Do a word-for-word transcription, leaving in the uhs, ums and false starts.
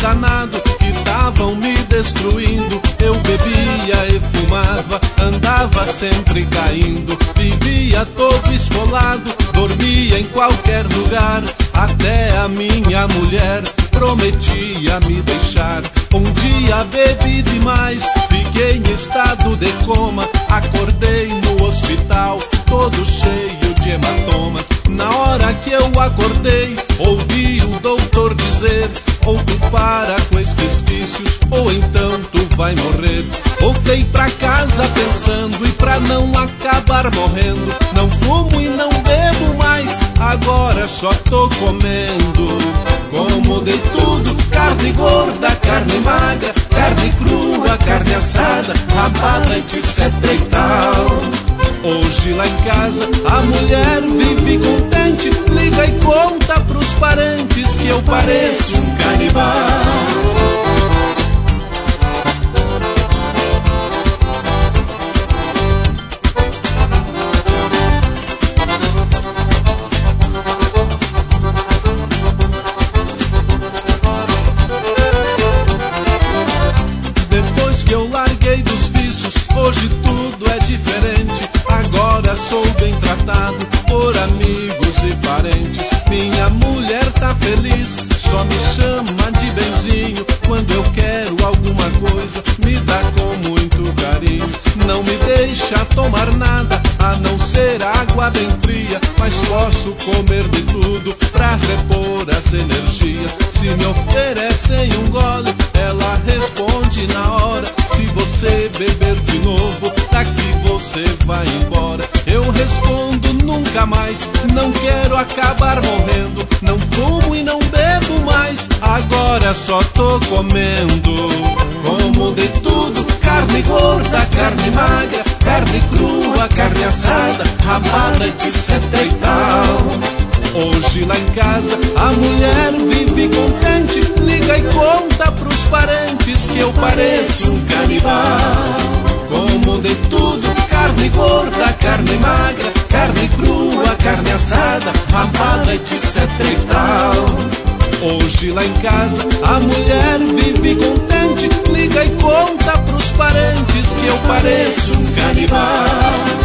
danado que estavam me destruindo. Eu bebia e fumava, andava sempre caindo, vivia todo esfolado, dormia em qualquer lugar. Até a minha mulher prometia me deixar. Um dia bebi demais, fiquei em estado de coma. Acordei no hospital, todo cheio de hematomas. Na hora que eu acordei, ouvi o doutor dizer: ou tu para com estes vícios, ou então tu vai morrer. Voltei pra casa pensando, e pra não acabar morrendo, não fumo e não bebo mais, agora só tô comendo. Como de tudo, carne gorda, carne magra, carne crua, carne assada, rabada, etc e tal. Hoje lá em casa a mulher vive contente, liga e conta pros parentes que eu pareço um canibal. Depois que eu larguei dos vícios, hoje tudo é diferente. Agora sou bem tratado por amigos e parentes. Minha mulher tá feliz, só me chama de benzinho. Quando eu quero alguma coisa, me dá com muito carinho. Não me deixa tomar nada, a não ser água bem fria, mas posso comer de tudo pra repor as energias. Se me oferecem um gole, ela responde na hora: se você beber de novo, daqui você vai embora. Eu respondo: nunca mais, não quero acabar morrendo. Não fumo e não bebo mais, agora só tô comendo. Como de tudo, carne gorda, carne magra, carne crua, carne assada, rabada, etc e tal. Hoje lá em casa a mulher vive contente, liga e conta pros parentes que eu pareço um canibal. Como de tudo, carne gorda, carne magra, carne crua, carne assada, rabada, etc e tal. Hoje lá em casa a mulher vive contente, liga e conta pros parentes que eu pareço um canibal.